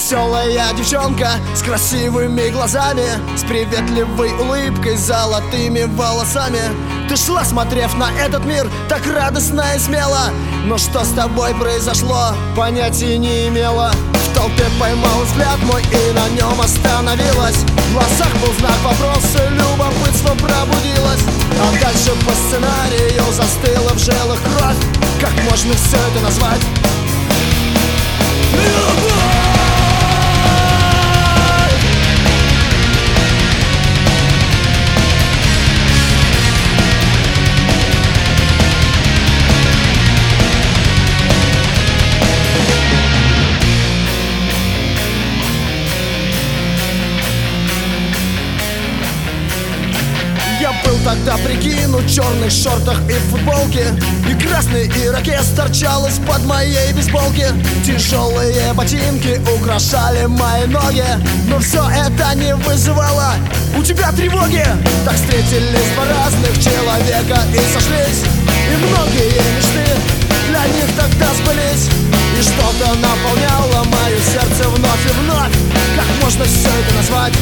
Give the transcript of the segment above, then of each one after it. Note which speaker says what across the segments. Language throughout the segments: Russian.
Speaker 1: Веселая девчонка с красивыми глазами, с приветливой улыбкой, золотыми волосами. Ты шла, смотрев на этот мир, так радостно и смело. Но что с тобой произошло, понятия не имела. В толпе поймал взгляд мой и на нем остановилась. В глазах был знак вопроса, любопытство пробудилось. А дальше по сценарию застыла в жилах кровь. Как можно все это назвать? Я был тогда, прикину, в черных шортах и футболке, и красный ирокез торчал из-под моей бейсболки. Тяжелые ботинки украшали мои ноги, но все это не вызывало у тебя тревоги. Так встретились два разных человека и сошлись, и многие мечты для них тогда сбылись. И что-то наполняло мое сердце вновь и вновь. Как можно все это назвать?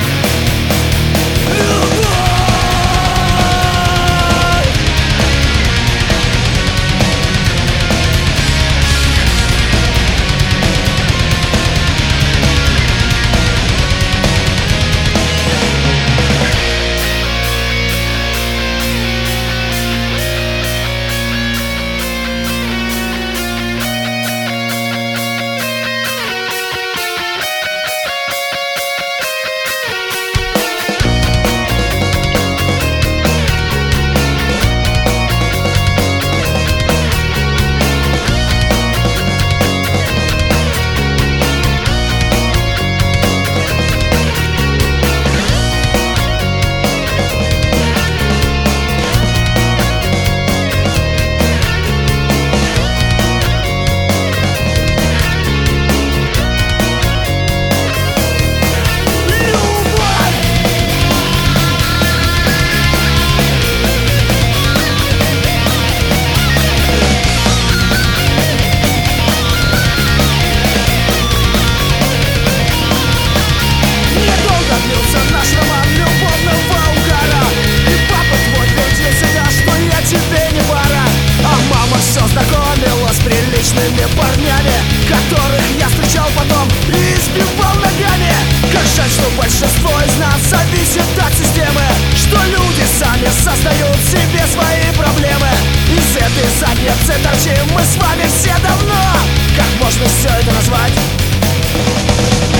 Speaker 1: Парнями, которых я встречал потом и избивал ногами. Как жаль, что большинство из нас зависит от системы, что люди сами создают себе свои проблемы. Из этой задницы торчим мы с вами все давно. Как можно все это назвать?